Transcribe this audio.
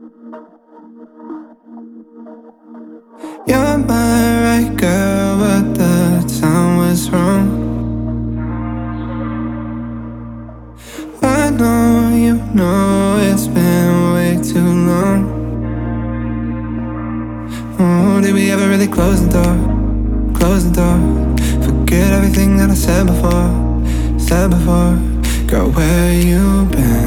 You're my right girl, but the time was wrong. I know you know it's been way too long. Oh, did we ever really close the door? Close the door. Forget everything that I said before. Said before. Girl, where you been?